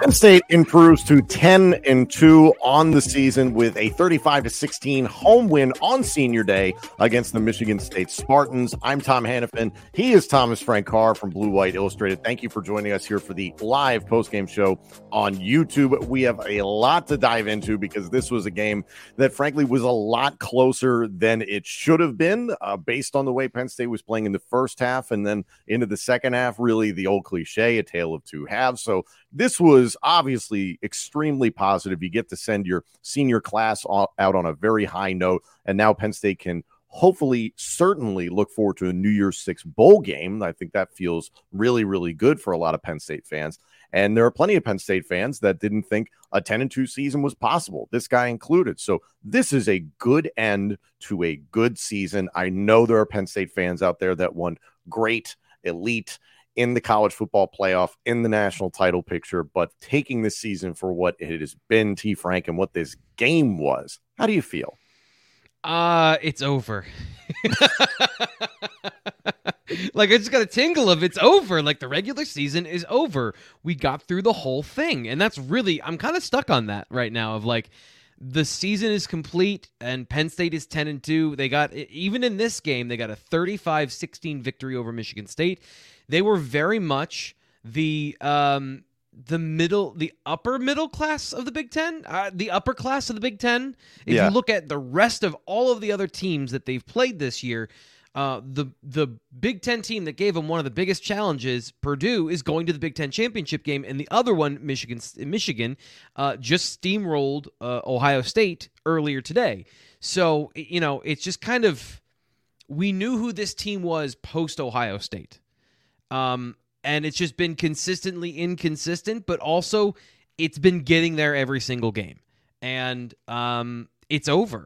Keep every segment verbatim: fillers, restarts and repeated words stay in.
Penn State improves to ten and two on the season with a thirty-five to sixteen home win on senior day against the Michigan State Spartans. I'm Tom Hannafin. He is Thomas Frank Carr from Blue White Illustrated. Thank you for joining us here for the live postgame show on YouTube. We have a lot to dive into because this was a game that frankly was a lot closer than it should have been uh, based on the way Penn State was playing in the first half and then into the second half. Really the old cliche, a tale of two halves. So this was obviously extremely positive. You get to send your senior class out on a very high note, and now Penn State can hopefully, certainly look forward to a New Year's Six bowl game. I think that feels really, really good for a lot of Penn State fans. And there are plenty of Penn State fans that didn't think a ten and two season was possible, this guy included. So this is a good end to a good season. I know there are Penn State fans out there that want great, elite, in the college football playoff, in the national title picture, but taking this season for what it has been, T. Frank, and what this game was, how do you feel? Uh, it's over. Like, I just got a tingle of it's over. Like, the regular season is over. We got through the whole thing. And that's really, I'm kind of stuck on that right now of like, the season is complete and Penn State is ten and two. They got, even in this game, they got a thirty-five sixteen victory over Michigan State. They were very much the um, the middle, the upper middle class of the Big Ten, uh, the upper class of the Big Ten. If Yeah. you look at the rest of all of the other teams that they've played this year, uh, the the Big Ten team that gave them one of the biggest challenges, Purdue, is going to the Big Ten championship game, and the other one, Michigan, Michigan, uh, just steamrolled uh, Ohio State earlier today. So you know, it's just kind of, we knew who this team was post Ohio State. Um, and it's just been consistently inconsistent, but also it's been getting there every single game. And um, it's over.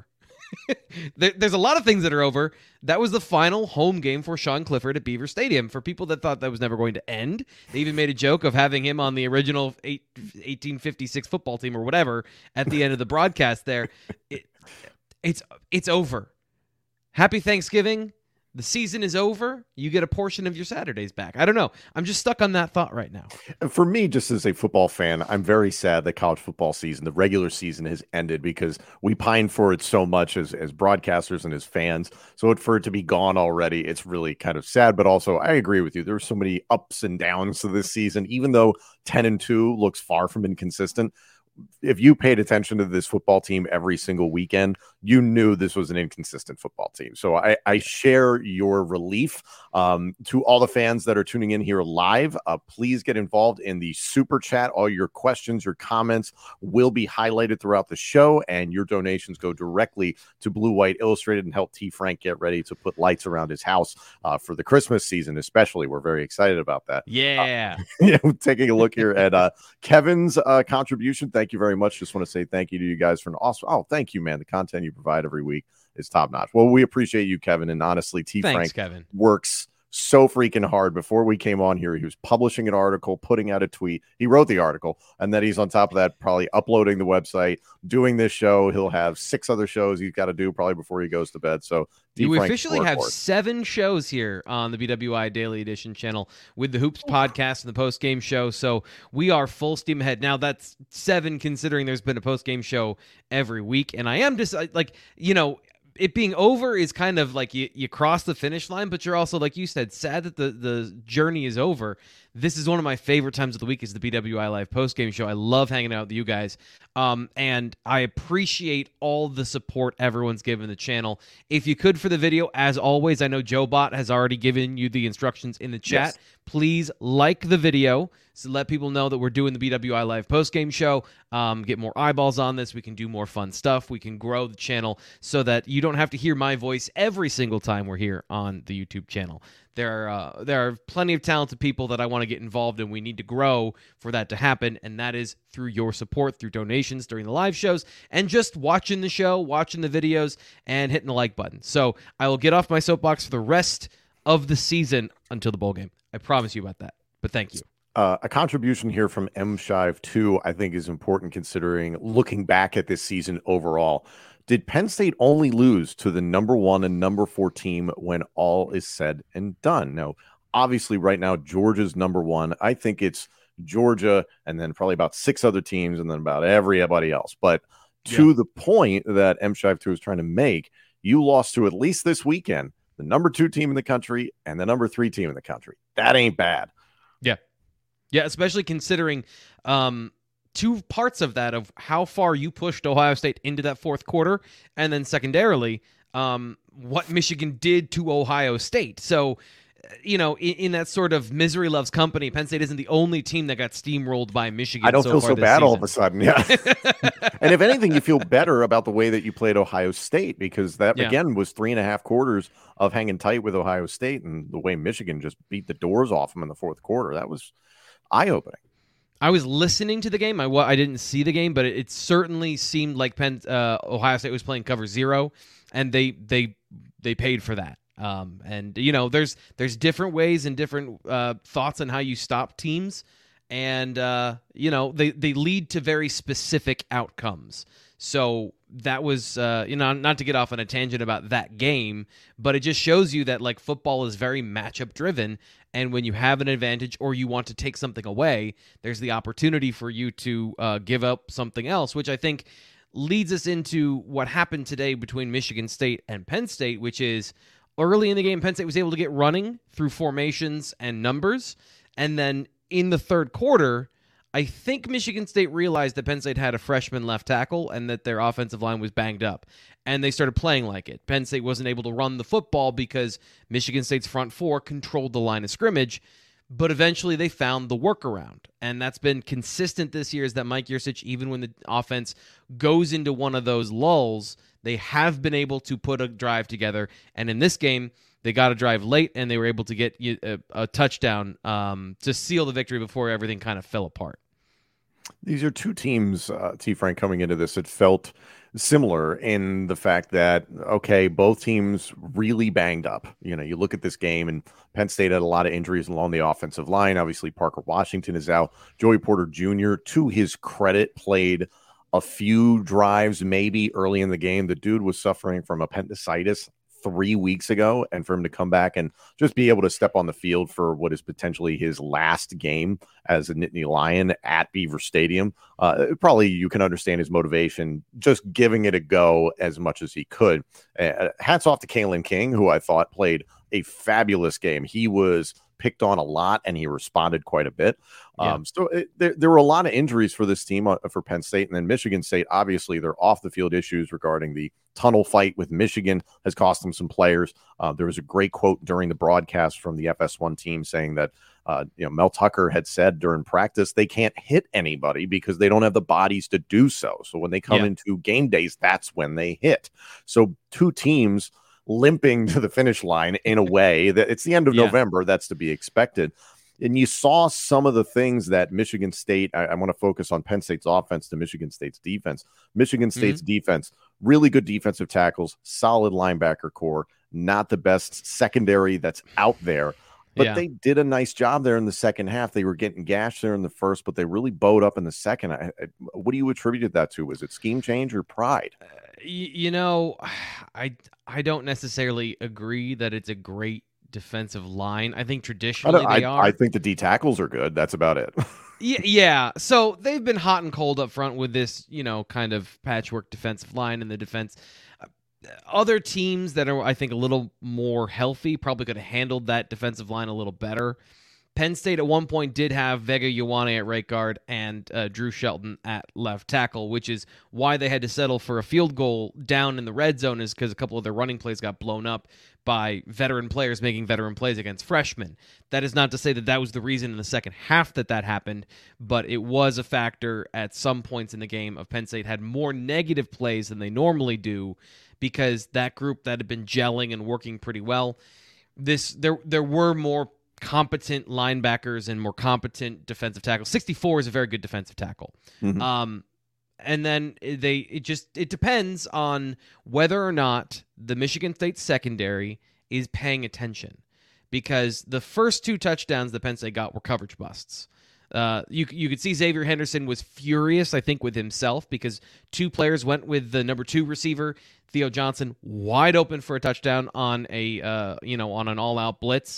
there, there's a lot of things that are over. That was the final home game for Sean Clifford at Beaver Stadium. For people that thought that was never going to end, they even made a joke of having him on the original eight, eighteen fifty-six football team or whatever at the end of the broadcast there. It, it's it's over. Happy Thanksgiving. The season is over. You get a portion of your Saturdays back. I don't know. I'm just stuck on that thought right now. For me, just as a football fan, I'm very sad that college football season, the regular season, has ended because we pine for it so much as, as broadcasters and as fans. So for it to be gone already, it's really kind of sad. But also, I agree with you. There's so many ups and downs to this season, even though ten and two looks far from inconsistent. If you paid attention to this football team every single weekend, you knew this was an inconsistent football team. So I, I share your relief. Um, to all the fans that are tuning in here live, uh, please get involved in the super chat. All your questions, your comments will be highlighted throughout the show, and your donations go directly to Blue White Illustrated and help T. Frank get ready to put lights around his house uh, for the Christmas season, especially. We're very excited about that. Yeah. Uh, yeah, taking a look here at uh, Kevin's uh, contribution. Thank you very much. Just want to say thank you to you guys for an awesome. Oh, thank you, man. The content you provide every week is top notch. Well, we appreciate you, Kevin. And honestly, T. Thanks, Frank Kevin. works so freaking hard. Before we came on here, he was publishing an article, putting out a tweet. He wrote the article, and then he's on top of that, probably uploading the website, doing this show. He'll have six other shows he's got to do probably before he goes to bed. So T. We Frank officially have seven shows here on the B W I Daily Edition channel with the Hoops podcast and the post-game show. So we are full steam ahead. Now, that's seven considering there's been a post-game show every week. And I am just like, you know, it being over is kind of like you, you cross the finish line, but you're also, like you said, sad that the, the journey is over. This is one of my favorite times of the week is the B W I Live postgame show. I love hanging out with you guys. Um, and I appreciate all the support everyone's given the channel. If you could for the video, as always, I know Joe Bot has already given you the instructions in the chat. Yes. Please like the video so let people know that we're doing the B W I Live postgame show. Um, get more eyeballs on this. We can do more fun stuff. We can grow the channel so that you don't have to hear my voice every single time we're here on the YouTube channel. There are, uh, there are plenty of talented people that I want to get involved in. We need to grow for that to happen, and that is through your support, through donations during the live shows, and just watching the show, watching the videos, and hitting the like button. So I will get off my soapbox for the rest of the season until the bowl game. I promise you about that, but thank you. Uh, a contribution here from M Shive two, I think, is important considering looking back at this season overall. Did Penn State only lose to the number one and number four team when all is said and done? Now, obviously, right now, Georgia's number one. I think it's Georgia, and then probably about six other teams, and then about everybody else. But to Yeah. the point that M Shive two is trying to make, you lost to, at least this weekend, the number two team in the country and the number three team in the country. That ain't bad. Yeah. Yeah, especially considering um, two parts of that, of how far you pushed Ohio State into that fourth quarter, and then secondarily, um, what Michigan did to Ohio State. So, you know, in, in that sort of misery loves company, Penn State isn't the only team that got steamrolled by Michigan. I don't so feel far so this bad season. all of a sudden. Yeah. And if anything, you feel better about the way that you played Ohio State, because that, Yeah. again, was three and a half quarters of hanging tight with Ohio State, and the way Michigan just beat the doors off them in the fourth quarter. That was eye-opening. I was listening to the game. I, wa- I didn't see the game, but it, it certainly seemed like Penn, uh, Ohio State was playing cover zero, and they they they paid for that. Um, and you know, there's there's different ways and different uh, thoughts on how you stop teams, and uh, you know, they they lead to very specific outcomes. So that was, uh, you know, not to get off on a tangent about that game, but it just shows you that like football is very matchup driven. And when you have an advantage or you want to take something away, there's the opportunity for you to uh, give up something else, which I think leads us into what happened today between Michigan State and Penn State, which is early in the game, Penn State was able to get running through formations and numbers. And then in the third quarter, I think Michigan State realized that Penn State had a freshman left tackle and that their offensive line was banged up, and they started playing like it. Penn State wasn't able to run the football because Michigan State's front four controlled the line of scrimmage, but eventually they found the workaround, and that's been consistent this year, is that Mike Yurcich, even when the offense goes into one of those lulls, they have been able to put a drive together, and in this game, they got a drive late, and they were able to get a, a touchdown um, to seal the victory before everything kind of fell apart. These are two teams, uh, T. Frank, coming into this that felt similar in the fact that, okay, both teams really banged up. You know, you look at this game, and Penn State had a lot of injuries along the offensive line. Obviously, Parker Washington is out. Joey Porter Junior, to his credit, played a few drives maybe early in the game. The dude was suffering from appendicitis three weeks ago, and for him to come back and just be able to step on the field for what is potentially his last game as a Nittany Lion at Beaver Stadium, uh, probably you can understand his motivation, just giving it a go as much as he could. Uh, hats off to Kalen King, who I thought played a fabulous game. He was picked on a lot, and he responded quite a bit. Yeah. Um, so it, there, there were a lot of injuries for this team, uh, for Penn State. And then Michigan State, obviously, their off-the-field issues regarding the tunnel fight with Michigan has cost them some players. Uh, there was a great quote during the broadcast from the F S one team saying that uh, you know, Mel Tucker had said during practice they can't hit anybody because they don't have the bodies to do so. So when they come Yeah. into game days, that's when they hit. So two teams limping to the finish line in a way that it's the end of Yeah. November. That's to be expected. And you saw some of the things that Michigan State, I, I want to focus on Penn State's offense to Michigan State's defense. Michigan State's defense, really good defensive tackles, solid linebacker core, not the best secondary that's out there. But Yeah. they did a nice job there in the second half. They were getting gashed there in the first, but they really bowed up in the second. I, I, what do you attribute that to? Was it scheme change or pride? Y- you know, I I don't necessarily agree that it's a great defensive line. I think I, traditionally don't- they I, are. I think the D tackles are good. That's about it. Yeah, yeah. So they've been hot and cold up front with this, you know, kind of patchwork defensive line in the defense. Uh, Other teams that are, I think, a little more healthy probably could have handled that defensive line a little better. Penn State at one point did have Vega Ioane at right guard and uh, Drew Shelton at left tackle, which is why they had to settle for a field goal down in the red zone, is because a couple of their running plays got blown up by veteran players making veteran plays against freshmen. That is not to say that that was the reason in the second half that that happened, but it was a factor at some points in the game of Penn State had more negative plays than they normally do because that group that had been gelling and working pretty well, this there there were more competent linebackers and more competent defensive tackles. sixty-four is a very good defensive tackle. Mhm. Um, and then they it just it depends on whether or not the Michigan State secondary is paying attention, because the first two touchdowns that Penn State got were coverage busts. Uh, you you could see Xavier Henderson was furious, I think, with himself because two players went with the number two receiver, Theo Johnson, wide open for a touchdown on a uh, you know on an all out blitz.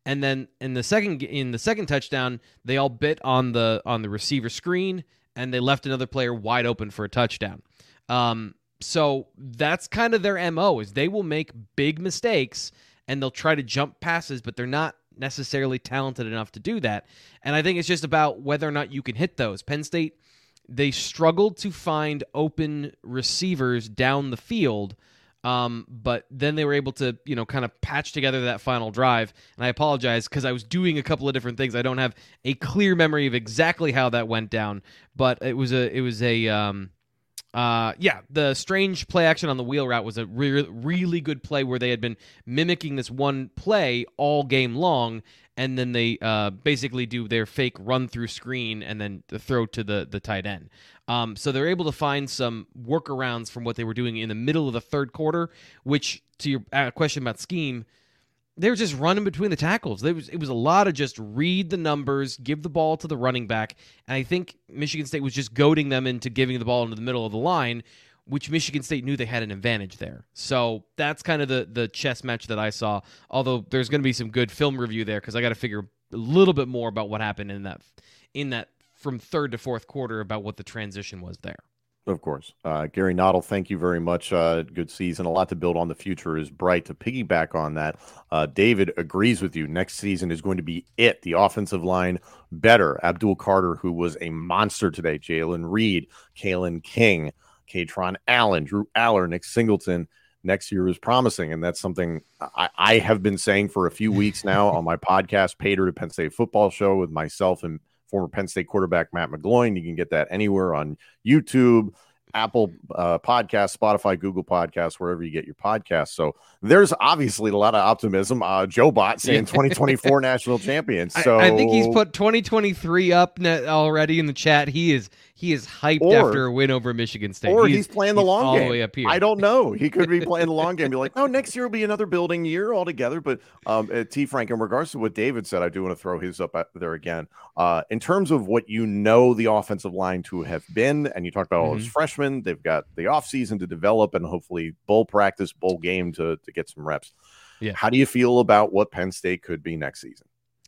And then in the second in the second touchdown, they all bit on the on the receiver screen, and they left another player wide open for a touchdown. Um, so that's kind of their M O, is they will make big mistakes and they'll try to jump passes, but they're not necessarily talented enough to do that. And I think it's just about whether or not you can hit those. Penn State, they struggled to find open receivers down the field, um, but then they were able to, you know, kind of patch together that final drive. And I apologize because I was doing a couple of different things. I don't have a clear memory of exactly how that went down, but it was a, it was a, um, Uh, yeah, the strange play action on the wheel route was a re- really good play where they had been mimicking this one play all game long, and then they uh, basically do their fake run-through screen and then the throw to the, the tight end. Um, so they're able to find some workarounds from what they were doing in the middle of the third quarter, which, to your uh, question about scheme, they were just running between the tackles. There was, it was a lot of just read the numbers, give the ball to the running back, and I think Michigan State was just goading them into giving the ball into the middle of the line, which Michigan State knew they had an advantage there. So that's kind of the, the chess match that I saw, although there's going to be some good film review there because I got to figure a little bit more about what happened in that in that from third to fourth quarter about what the transition was there. Of course. Uh, Gary Noddle, thank you very much. Uh, good season. A lot to build on. The future is bright. To piggyback on that, uh, David agrees with you. Next season is going to be it. The offensive line better. Abdul Carter, who was a monster today. Jalen Reed, Kalen King, Katron Allen, Drew Aller, Nick Singleton. Next year is promising, and that's something I, I have been saying for a few weeks now on my podcast, Pater to Penn State Football Show, with myself and former Penn State quarterback Matt McGloin. You can get that anywhere on YouTube, Apple uh, Podcasts, Spotify, Google Podcasts, wherever you get your podcasts. So there's obviously a lot of optimism. Uh, Joe Bott saying twenty twenty-four national champions. So I, I think he's put twenty twenty-three up already in the chat. He is he is hyped or, after a win over Michigan State. Or he's, he's playing the he's long all game. The way up here. I don't know. He could be playing the long game. Be like, oh, next year will be another building year altogether. But um, uh, T. Frank, in regards to what David said, I do want to throw his up there again. Uh, in terms of what you know the offensive line to have been, and you talked about all mm-hmm. those freshmen, they've got the offseason to develop and hopefully bowl practice, bowl game to, to get some reps. Yeah. How do you feel about what Penn State could be next season?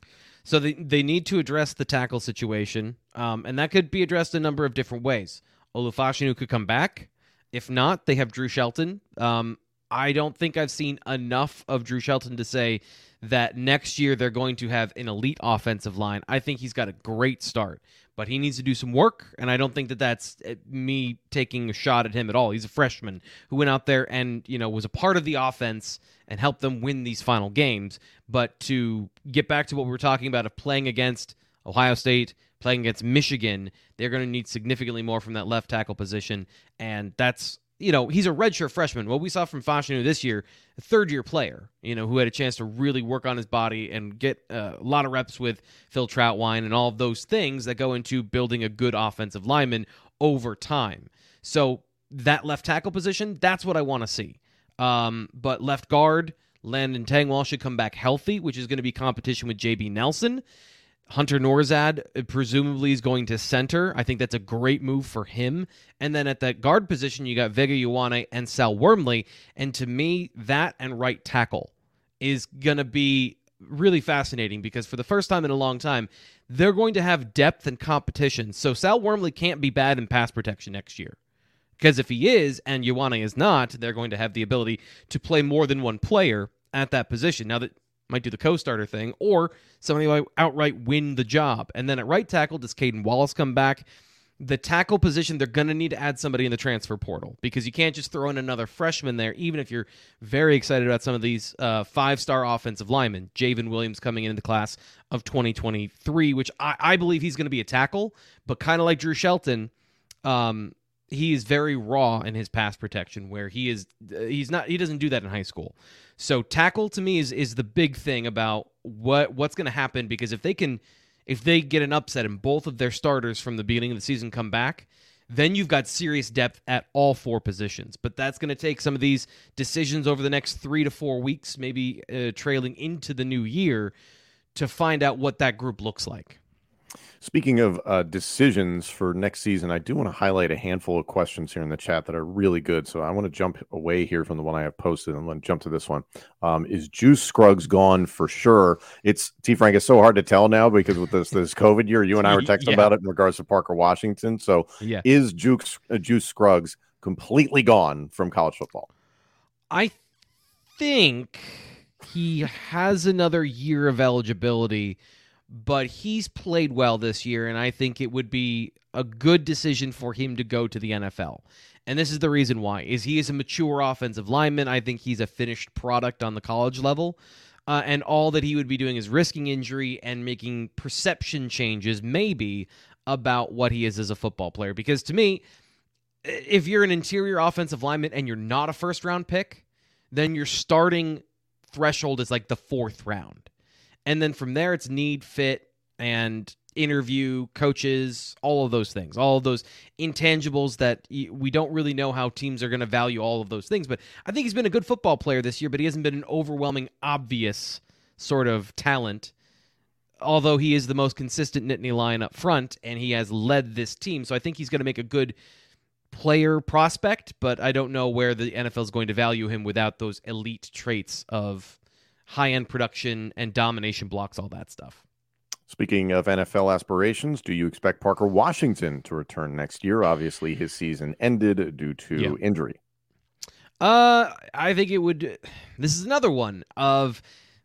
So they, they need to address the tackle situation, um, and that could be addressed a number of different ways. Olufashinu could come back. If not, they have Drew Shelton. Um, I don't think I've seen enough of Drew Shelton to say that next year they're going to have an elite offensive line. I think he's got a great start, but he needs to do some work, and I don't think that that's me taking a shot at him at all. He's a freshman who went out there and, you know, was a part of the offense and helped them win these final games. But to get back to what we were talking about of playing against Ohio State, playing against Michigan, they're going to need significantly more from that left tackle position, and that's, you know, he's a redshirt freshman. What we saw from Fashanu this year, a third-year player, you know, who had a chance to really work on his body and get uh, a lot of reps with Phil Troutwine and all of those things that go into building a good offensive lineman over time. So that left tackle position, that's what I want to see. Um, but left guard, Landon Tangwall should come back healthy, which is going to be competition with J B Nelson. Hunter Norzad presumably is going to center. I think that's a great move for him. And then at that guard position, you got Vega Ioane and Sal Wormley. And to me, that and right tackle is going to be really fascinating because for the first time in a long time, they're going to have depth and competition. So Sal Wormley can't be bad in pass protection next year. Because if he is and Ioane is not, they're going to have the ability to play more than one player at that position. Now that might do the co-starter thing, or somebody might outright win the job. And then at right tackle, does Caden Wallace come back? The tackle position, they're going to need to add somebody in the transfer portal because you can't just throw in another freshman there, even if you're very excited about some of these uh, five-star offensive linemen. Javen Williams coming into the class of twenty twenty-three, which I, I believe he's going to be a tackle, but kind of like Drew Shelton, um, he is very raw in his pass protection where he is he's not he doesn't do that in high school. So tackle to me is is the big thing about what what's going to happen because if they can if they get an upset and both of their starters from the beginning of the season come back, then you've got serious depth at all four positions. But that's going to take some of these decisions over the next three to four weeks, maybe uh, trailing into the new year to find out what that group looks like. Speaking of uh, decisions for next season, I do want to highlight a handful of questions here in the chat that are really good. So I want to jump away here from the one I have posted and let jump to this one. Um, is Juice Scruggs gone for sure? It's T. Frank. It's so hard to tell now because with this this COVID year, you and I were texting Yeah. about it in regards to Parker Washington. So Yeah. is Juice uh, Juice Scruggs completely gone from college football? I think he has another year of eligibility, but he's played well this year, and I think it would be a good decision for him to go to the N F L. And this is the reason why. Is he is a mature offensive lineman. I think he's a finished product on the college level. Uh, and all that he would be doing is risking injury and making perception changes, maybe, about what he is as a football player. Because to me, if you're an interior offensive lineman and you're not a first-round pick, then your starting threshold is like the fourth round. And then from there, it's need, fit, and interview, coaches, all of those things, all of those intangibles that we don't really know how teams are going to value all of those things. But I think he's been a good football player this year, but he hasn't been an overwhelming, obvious sort of talent, although he is the most consistent Nittany Lion up front, and he has led this team. So I think he's going to make a good player prospect, but I don't know where the N F L is going to value him without those elite traits of high-end production and domination blocks, all that stuff. Speaking of N F L aspirations, do you expect Parker Washington to return next year? Obviously, his season ended due to Yeah. injury. Uh, I think it would. This is another one of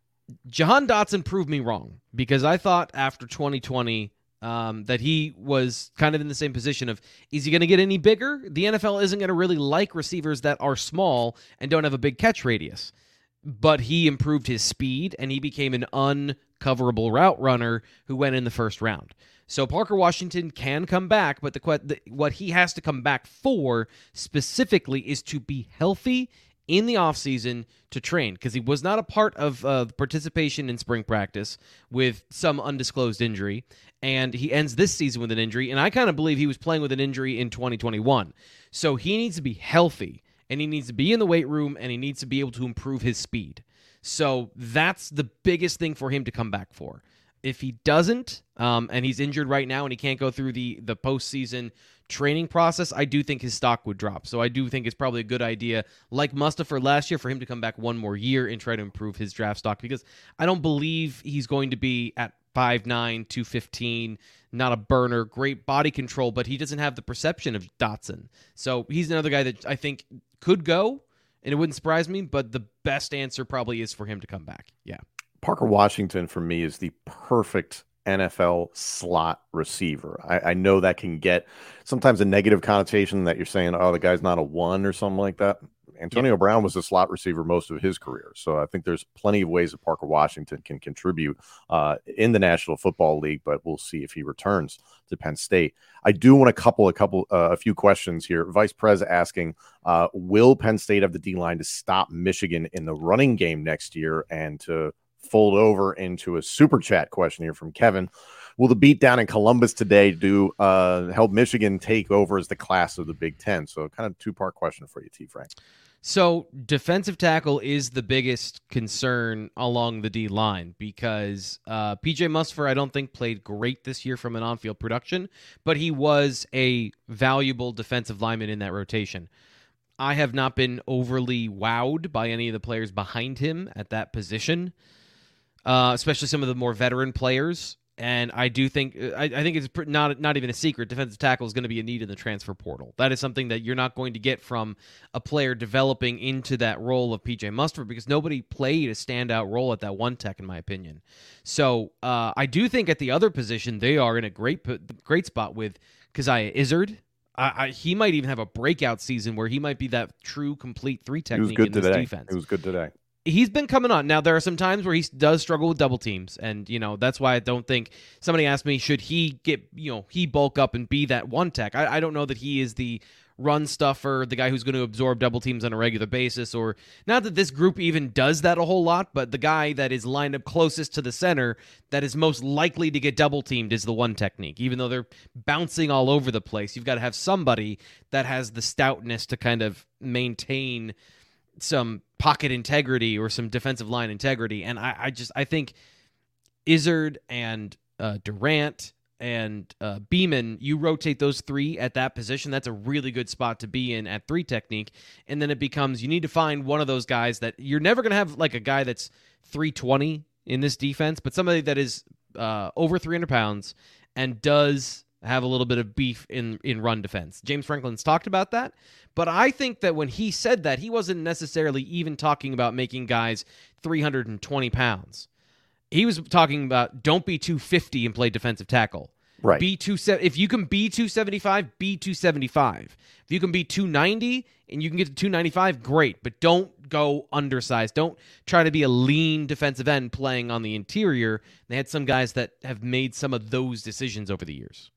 Jahan Dotson proved me wrong, because I thought after twenty twenty um, that he was kind of in the same position of, is he going to get any bigger? The N F L isn't going to really like receivers that are small and don't have a big catch radius. But he improved his speed, and he became an uncoverable route runner who went in the first round. So Parker Washington can come back, but the, the what he has to come back for specifically is to be healthy in the offseason to train, because he was not a part of uh, participation in spring practice with some undisclosed injury, and he ends this season with an injury, and I kind of believe he was playing with an injury in twenty twenty-one. So he needs to be healthy, and he needs to be in the weight room, and he needs to be able to improve his speed. So that's the biggest thing for him to come back for. If he doesn't, um, and he's injured right now and he can't go through the, the postseason training process, I do think his stock would drop. So I do think it's probably a good idea, like Mustipher last year, for him to come back one more year and try to improve his draft stock, because I don't believe he's going to be at five nine, two fifteen, not a burner, great body control, but he doesn't have the perception of Dotson. So he's another guy that I think could go, and it wouldn't surprise me, but the best answer probably is for him to come back. Yeah. Parker Washington, for me, is the perfect N F L slot receiver. I, I know that can get sometimes a negative connotation that you're saying, oh, the guy's not a one or something like that. Antonio yeah. Brown was a slot receiver most of his career. So I think there's plenty of ways that Parker Washington can contribute uh, in the National Football League, but we'll see if he returns to Penn State. I do want a couple, a couple, uh, a few questions here. Vice Pres asking, uh, will Penn State have the D-line to stop Michigan in the running game next year? And to fold over into a super chat question here from Kevin, will the beatdown in Columbus today do uh, help Michigan take over as the class of the Big Ten? So kind of two-part question for you, T. Frank. So defensive tackle is the biggest concern along the D line, because uh, P J Mustipher, I don't think, played great this year from an on-field production, but he was a valuable defensive lineman in that rotation. I have not been overly wowed by any of the players behind him at that position, uh, especially some of the more veteran players. And I do think I, I think it's not not even a secret. Defensive tackle is going to be a need in the transfer portal. That is something that you're not going to get from a player developing into that role of P J Mustipher, because nobody played a standout role at that one tech, in my opinion. So uh, I do think at the other position they are in a great great spot with Keziah Izzard. I, I, he might even have a breakout season where he might be that true complete three technique in today. this defense. He was good today. He's been coming on. Now, there are some times where he does struggle with double teams, and, you know, that's why I don't think – somebody asked me, should he get – you know, he bulk up and be that one tech? I, I don't know that he is the run stuffer, the guy who's going to absorb double teams on a regular basis, or – not that this group even does that a whole lot, but the guy that is lined up closest to the center that is most likely to get double teamed is the one technique. Even though they're bouncing all over the place, you've got to have somebody that has the stoutness to kind of maintain – some pocket integrity or some defensive line integrity. And I, I just, I think Izzard and uh, Durant and uh, Beeman, you rotate those three at that position. That's a really good spot to be in at three technique. And then it becomes you need to find one of those guys that you're never going to have like a guy that's three twenty in this defense, but somebody that is uh, over three hundred pounds and does have a little bit of beef in, in run defense. James Franklin's talked about that, but I think that when he said that, he wasn't necessarily even talking about making guys three hundred twenty pounds. He was talking about don't be two fifty and play defensive tackle. Right. Be two if you can be two seventy-five, be two seventy-five. If you can be two ninety and you can get to two ninety-five, great, but don't go undersized. Don't try to be a lean defensive end playing on the interior. They had some guys that have made some of those decisions over the years.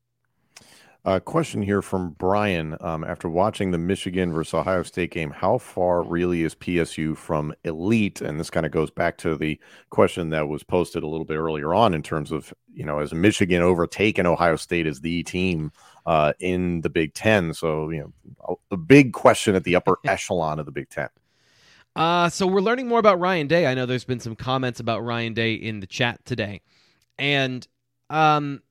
A uh, question here from Brian. Um, after watching the Michigan versus Ohio State game, how far really is P S U from elite? And this kind of goes back to the question that was posted a little bit earlier on in terms of, you know, has Michigan overtaken Ohio State as the team uh, in the Big Ten? So, you know, a big question at the upper echelon of the Big Ten. Uh, so we're learning more about Ryan Day. I know there's been some comments about Ryan Day in the chat today. And, um,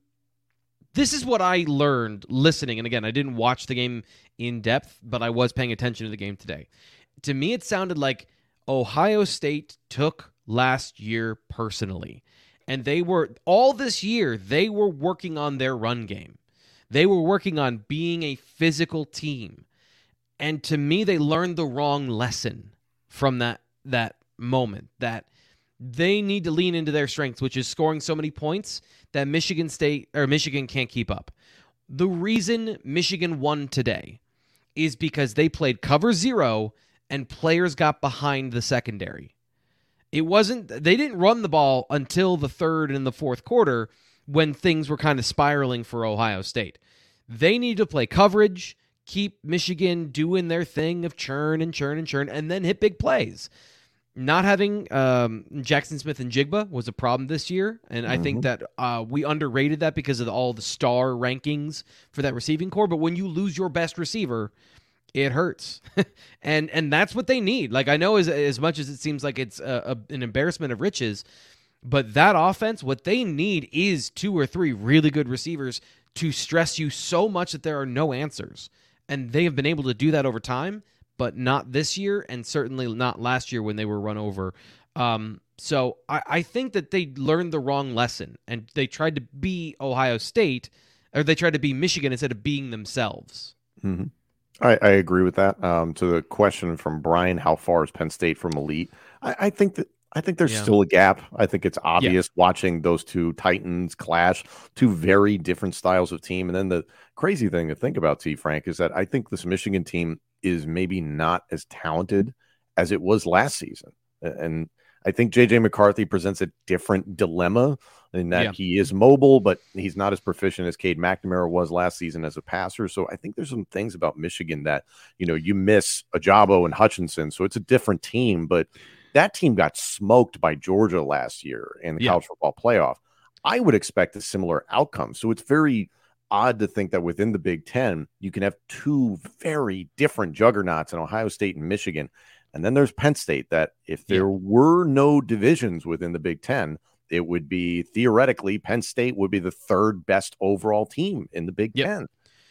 this is what I learned listening. And again, I didn't watch the game in depth, but I was paying attention to the game today. To me, it sounded like Ohio State took last year personally. And they were, all this year, they were working on their run game. They were working on being a physical team. And to me, they learned the wrong lesson from that, that moment, that they need to lean into their strengths, which is scoring so many points that Michigan State or Michigan can't keep up. The reason Michigan won today is because they played cover zero and players got behind the secondary. It wasn't, they didn't run the ball until the third and the fourth quarter when things were kind of spiraling for Ohio State. They need to play coverage, keep Michigan doing their thing of churn and churn and churn, and then hit big plays. Not having um, Jackson Smith and Jigba was a problem this year, and mm-hmm. I think that uh, we underrated that because of the, all the star rankings for that receiving core. But when you lose your best receiver, it hurts, and and that's what they need. Like I know as as much as it seems like it's a, a, an embarrassment of riches, but that offense, what they need is two or three really good receivers to stress you so much that there are no answers, and they have been able to do that over time. But not this year, and certainly not last year when they were run over. Um, so I, I think that they learned the wrong lesson, and they tried to be Ohio State, or they tried to be Michigan instead of being themselves. Mm-hmm. I, I agree with that. Um, to the question from Brian, how far is Penn State from elite? I, I think that I think there's yeah. still a gap. I think it's obvious yeah. watching those two Titans clash, two very different styles of team. And then the crazy thing to think about, T. Frank, is that I think this Michigan team is maybe not as talented as it was last season. And I think J J McCarthy presents a different dilemma in that yeah. he is mobile, but he's not as proficient as Cade McNamara was last season as a passer. So I think there's some things about Michigan that, you know, you miss Ajabo and Hutchinson. So it's a different team, but that team got smoked by Georgia last year in the yeah. college football playoff. I would expect a similar outcome. So it's very odd to think that within the Big Ten, you can have two very different juggernauts in Ohio State and Michigan. And then there's Penn State that if there yeah. were no divisions within the Big Ten, it would be theoretically Penn State would be the third best overall team in the Big yep. Ten.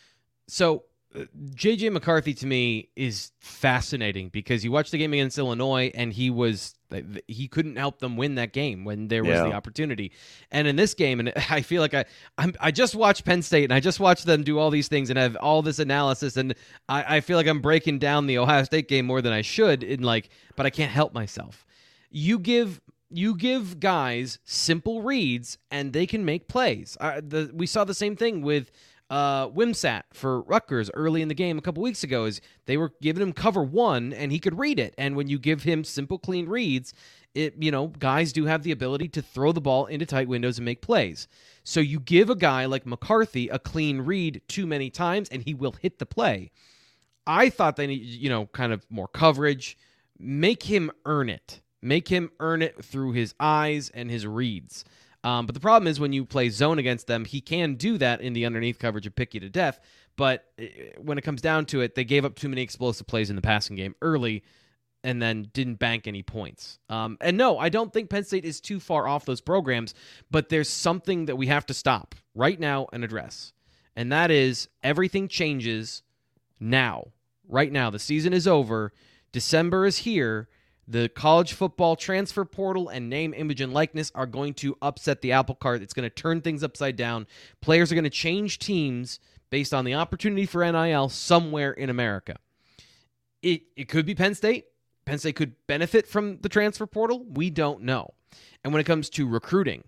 So uh, J J McCarthy to me is fascinating because you watch the game against Illinois and he was he couldn't help them win that game when there was yeah. the opportunity. And in this game, and I feel like I I'm, I just watched Penn State and I just watched them do all these things and have all this analysis, and I, I feel like I'm breaking down the Ohio State game more than I should in like, but I can't help myself. You give you give guys simple reads and they can make plays. Uh, the, we saw the same thing with uh, Wimsatt for Rutgers early in the game a couple weeks ago. Is they were giving him cover one and he could read it. And when you give him simple, clean reads, it you know guys do have the ability to throw the ball into tight windows and make plays. So you give a guy like McCarthy a clean read too many times and he will hit the play. I thought they need, you know, kind of more coverage. Make him earn it. Make him earn it through his eyes and his reads. Um, but the problem is when you play zone against them, he can do that in the underneath coverage and pick you to death. But when it comes down to it, they gave up too many explosive plays in the passing game early. and then didn't bank any points. Um, and no, I don't think Penn State is too far off those programs, but there's something that we have to stop right now and address. And that is everything changes now. Right now, the season is over. December is here. The college football transfer portal and name, image, and likeness are going to upset the apple cart. It's going to turn things upside down. Players are going to change teams based on the opportunity for N I L somewhere in America. It it could be Penn State. Penn State could benefit from the transfer portal. We don't know. And when it comes to recruiting,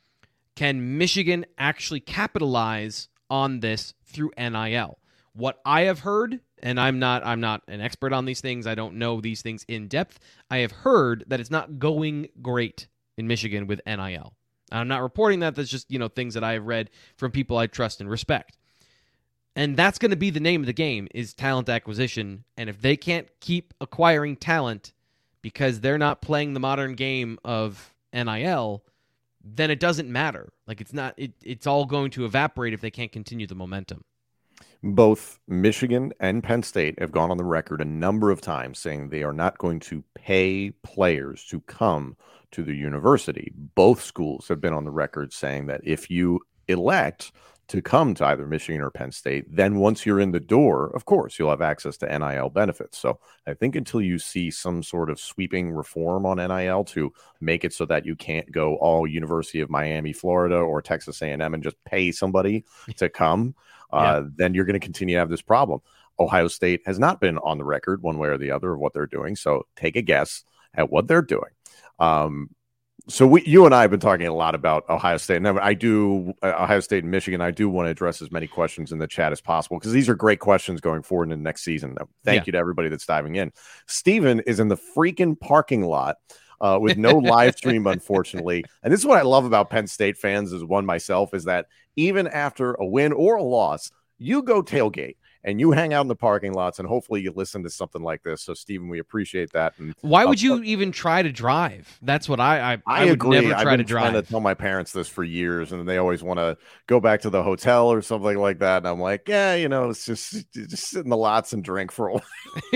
can Michigan actually capitalize on this through N I L? What I have heard, and I'm not I'm not an expert on these things. I don't know these things in depth. I have heard that it's not going great in Michigan with N I L. I'm not reporting that. That's just, you know, things that I have read from people I trust and respect. And that's going to be the name of the game, is talent acquisition. And if they can't keep acquiring talent because they're not playing the modern game of N I L, then it doesn't matter. Like it's not it, it's all going to evaporate if they can't continue the momentum. Both Michigan and Penn State have gone on the record a number of times saying they are not going to pay players to come to the university. Both schools have been on the record saying that if you elect to come to either Michigan or Penn State, then once you're in the door, of course, you'll have access to N I L benefits. So I think until you see some sort of sweeping reform on N I L to make it so that you can't go all University of Miami, Florida, or Texas A and M and just pay somebody to come, uh, yeah. then you're going to continue to have this problem. Ohio State has not been on the record one way or the other of what they're doing. So take a guess at what they're doing. Um, So we, you and I have been talking a lot about Ohio State, and I do uh, Ohio State and Michigan. I do want to address as many questions in the chat as possible because these are great questions going forward in the next season. Thank yeah. you to everybody that's diving in. Steven is in the freaking parking lot uh, with no live stream, unfortunately. And this is what I love about Penn State fans, as one myself, is that even after a win or a loss, you go tailgate. And you hang out in the parking lots, and hopefully you listen to something like this. So, Stephen, we appreciate that. And why would uh, you even try to drive? That's what I I, I, I would agree. never try I've been to drive. Trying to tell my parents this for years, and they always want to go back to the hotel or something like that. And I'm like, yeah, you know, it's just just sit in the lots and drink for a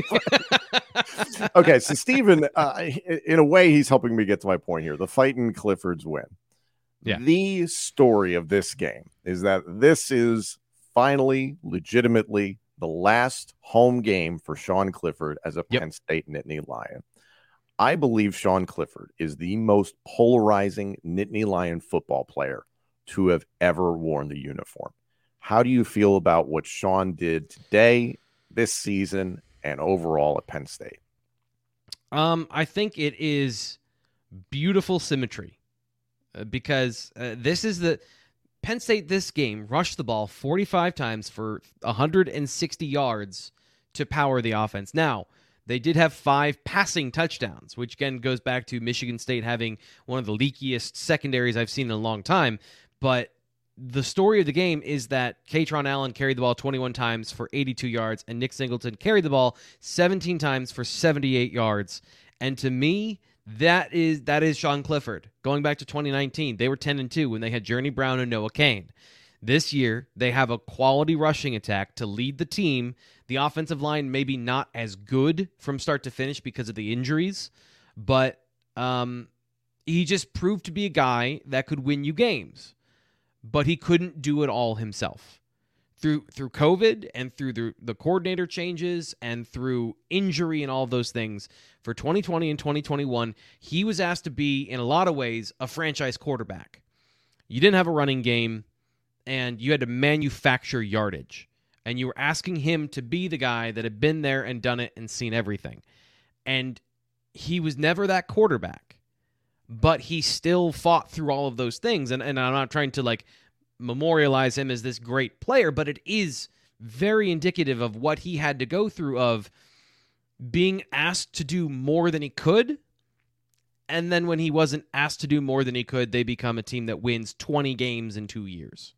while. Okay, so Stephen, uh, in a way, he's helping me get to my point here. The fight in Clifford's win. Yeah. The story of this game is that this is finally, legitimately, the last home game for Sean Clifford as a yep. Penn State Nittany Lion. I believe Sean Clifford is the most polarizing Nittany Lion football player to have ever worn the uniform. How do you feel about what Sean did today, this season, and overall at Penn State? Um, I think it is beautiful symmetry uh, because uh, this is the Penn State this game rushed the ball forty-five times for one hundred sixty yards to power the offense. Now, they did have five passing touchdowns, which again goes back to Michigan State having one of the leakiest secondaries I've seen in a long time. But the story of the game is that Katron Allen carried the ball twenty-one times for eighty-two yards, and Nick Singleton carried the ball seventeen times for seventy-eight yards. And to me, That is that is Sean Clifford. Going back to twenty nineteen, they were ten and two when they had Journey Brown and Noah Cain. This year, they have a quality rushing attack to lead the team. The offensive line maybe not as good from start to finish because of the injuries, but um, he just proved to be a guy that could win you games. But he couldn't do it all himself. Through through COVID and through the, the coordinator changes and through injury and all of those things, for twenty twenty and twenty twenty-one, he was asked to be, in a lot of ways, a franchise quarterback. You didn't have a running game, and you had to manufacture yardage. And you were asking him to be the guy that had been there and done it and seen everything. And he was never that quarterback. But he still fought through all of those things. And, and I'm not trying to, like, memorialize him as this great player, but it is very indicative of what he had to go through of being asked to do more than he could, and then when he wasn't asked to do more than he could, they become a team that wins twenty games in two years.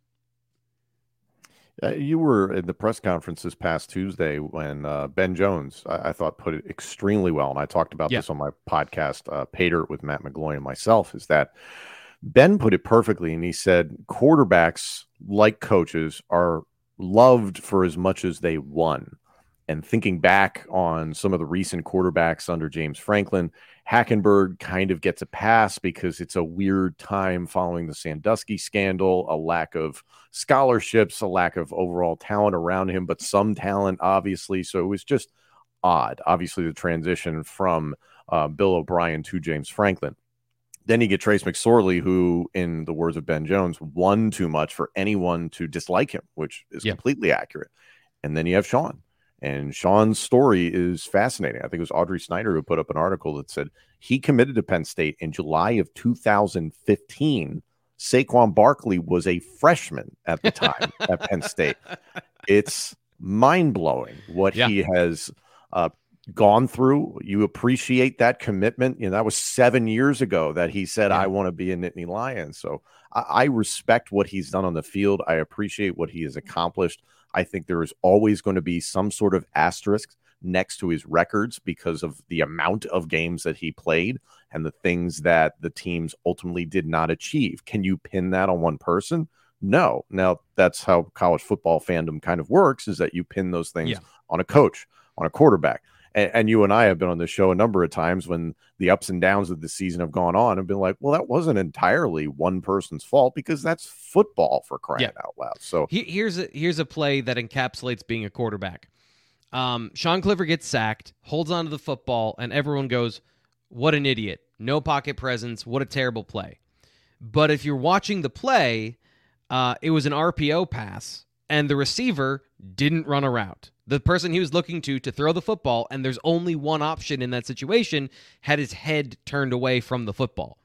Uh, you were at the press conference this past Tuesday when uh, Ben Jones, I, I thought, put it extremely well, and I talked about yeah. this on my podcast, uh, Pater with Matt McGloin and myself, is that Ben put it perfectly, and he said quarterbacks, like coaches, are loved for as much as they won. And thinking back on some of the recent quarterbacks under James Franklin, Hackenberg kind of gets a pass because it's a weird time following the Sandusky scandal, a lack of scholarships, a lack of overall talent around him, but some talent, obviously. So it was just odd, obviously, the transition from uh, Bill O'Brien to James Franklin. Then you get Trace McSorley, who, in the words of Ben Jones, won too much for anyone to dislike him, which is yeah. completely accurate. And then you have Sean. And Sean's story is fascinating. I think it was Audrey Snyder who put up an article that said he committed to Penn State in July of two thousand fifteen. Saquon Barkley was a freshman at the time at Penn State. It's mind-blowing what yeah. he has uh, gone through. You appreciate that commitment. You know, that was seven years ago that he said, yeah. I want to be a Nittany Lion. So I, I respect what he's done on the field. I appreciate what he has accomplished. I think there is always going to be some sort of asterisk next to his records because of the amount of games that he played and the things that the teams ultimately did not achieve. Can you pin that on one person? No. Now, that's how college football fandom kind of works, is that you pin those things yeah. on a coach, on a quarterback. And, and you and I have been on this show a number of times when the ups and downs of the season have gone on and been like, well, that wasn't entirely one person's fault because that's football, for crying yeah. out loud. So he, here's a, here's a play that encapsulates being a quarterback. Um, Sean Clifford gets sacked, holds onto the football, and everyone goes, what an idiot. No pocket presence. What a terrible play. But if you're watching the play, uh, it was an R P O pass, and the receiver didn't run a route. The person he was looking to to throw the football, and there's only one option in that situation, had his head turned away from the football.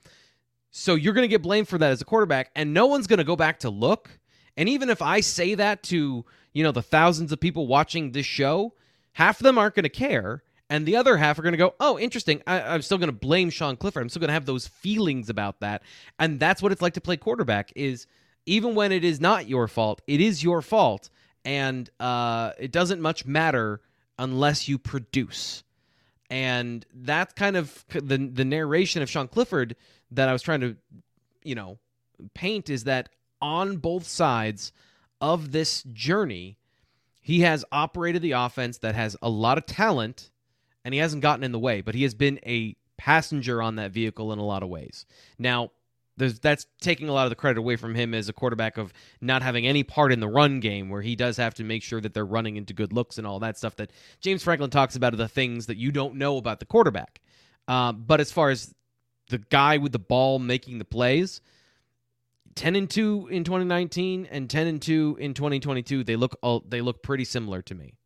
So you're going to get blamed for that as a quarterback, and no one's going to go back to look. And even if I say that to, you know, the thousands of people watching this show, half of them aren't going to care, and the other half are going to go, oh, interesting, I, I'm still going to blame Sean Clifford. I'm still going to have those feelings about that. And that's what it's like to play quarterback, is even when it is not your fault, it is your fault. And uh, it doesn't much matter unless you produce. And that's kind of the the narration of Sean Clifford that I was trying to, you know, paint, is that on both sides of this journey, he has operated the offense that has a lot of talent, and he hasn't gotten in the way, but he has been a passenger on that vehicle in a lot of ways. Now, There's, that's taking a lot of the credit away from him as a quarterback of not having any part in the run game, where he does have to make sure that they're running into good looks and all that stuff that James Franklin talks about, are the things that you don't know about the quarterback. Uh, but as far as the guy with the ball making the plays, ten and two in twenty nineteen and ten and two in twenty twenty-two, they look all, they look pretty similar to me.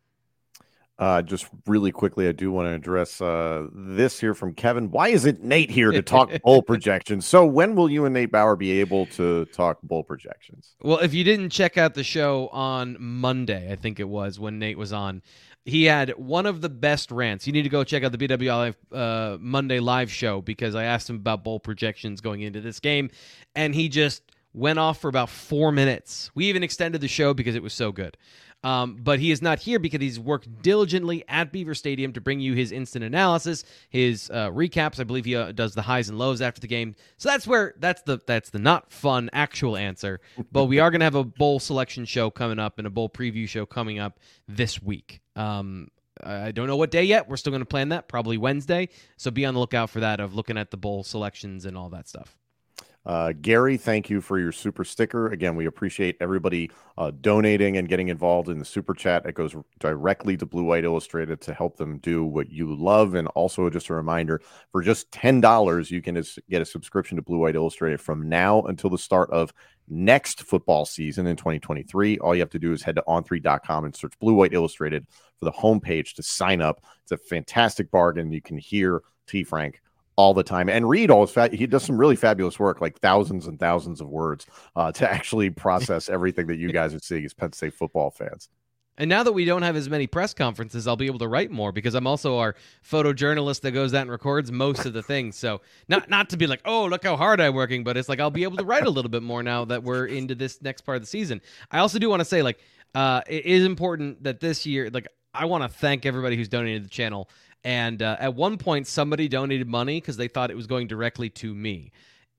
Uh, just really quickly, I do want to address uh, this here from Kevin. Why isn't Nate here to talk bowl projections? So when will you and Nate Bauer be able to talk bowl projections? Well, if you didn't check out the show on Monday, I think it was, when Nate was on, he had one of the best rants. You need to go check out the B W L uh, Monday live show, because I asked him about bowl projections going into this game, and he just went off for about four minutes. We even extended the show because it was so good. Um, but he is not here because he's worked diligently at Beaver Stadium to bring you his instant analysis, his uh, recaps. I believe he uh, does the highs and lows after the game. So that's where that's the that's the not fun actual answer. But we are going to have a bowl selection show coming up and a bowl preview show coming up this week. Um, I don't know what day yet. We're still going to plan that, probably Wednesday. So be on the lookout for that, of looking at the bowl selections and all that stuff. Uh, Gary, thank you for your super sticker. Again, we appreciate everybody uh, donating and getting involved in the super chat. It goes directly to Blue White Illustrated to help them do what you love. And also, just a reminder, for just ten dollars, you can get a subscription to Blue White Illustrated from now until the start of next football season in twenty twenty-three. All you have to do is head to on three dot com and search Blue White Illustrated for the homepage to sign up. It's a fantastic bargain. You can hear T. Frank all the time and read all his fa- he does some really fabulous work, like thousands and thousands of words uh, to actually process everything that you guys are seeing as Penn State football fans. And now that we don't have as many press conferences, I'll be able to write more, because I'm also our photojournalist that goes out and records most of the things. So not not to be like, oh, look how hard I'm working, but it's like I'll be able to write a little bit more now that we're into this next part of the season. I also do want to say, like, uh, it is important that this year, like, I want to thank everybody who's donated to the channel. And uh, at one point, somebody donated money because they thought it was going directly to me.